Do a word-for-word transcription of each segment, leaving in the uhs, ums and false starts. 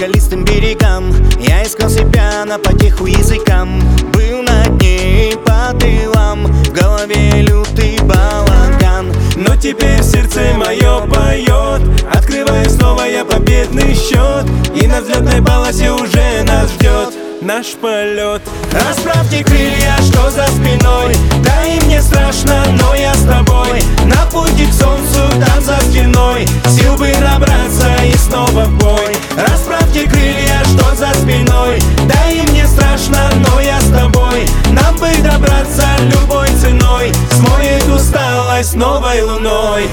скалистым берегам. Я искал себя на потеху языкам, был на дне и по тылам, в голове лютый балаган. Но теперь сердце мое поет, открываю снова я победный счет, и на взлетной полосе уже нас ждет наш полет. Расправьте крылья, что за спиной, да и мне страшно, но я с тобой. На пути к солнцу, там за стеной, сил бы набраться и снова в бой. Расправьте крылья, что за спиной, да и мне страшно, но я с тобой. Нам бы добраться любой ценой, смоет усталость новой луной.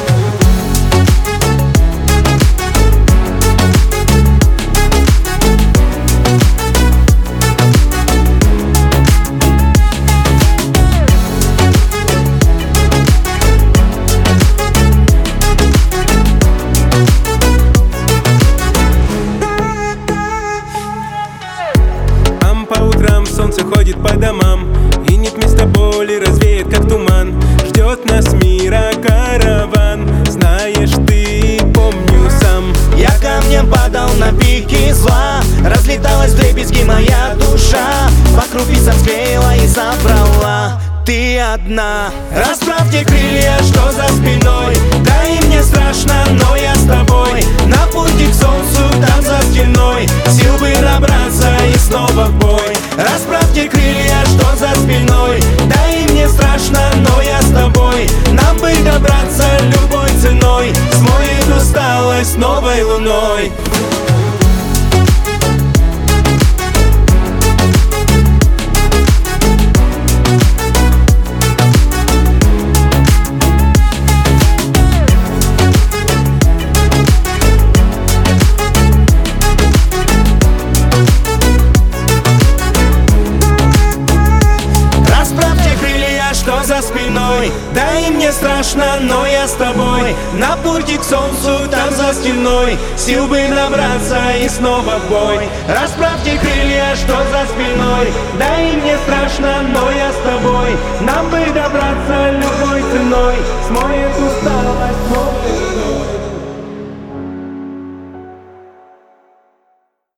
По утрам солнце ходит по домам, и нет места боли, развеет как туман. Ждет нас мира караван, знаешь ты, помню сам. Я камнем падал на пике зла, разлеталась вдребезги моя душа, по крупицам склеила и забрала ты одна. Расправьте крылья, что за спиной, да и мне страшно, но я с тобой. На пути к солнцу, там за стеной, сил бы набраться и снова в бой. Расправьте крылья, что за спиной, да и мне страшно, но я с тобой. Нам бы добраться любой ценой, смоет усталость новой луной. Что за спиной, да и мне страшно, но я с тобой. На пути к солнцу, там за стеной, сил бы набраться и снова в бой. Расправьте крылья, что за спиной, да и мне страшно, но я с тобой. Нам бы добраться любой ценой, смоет усталость.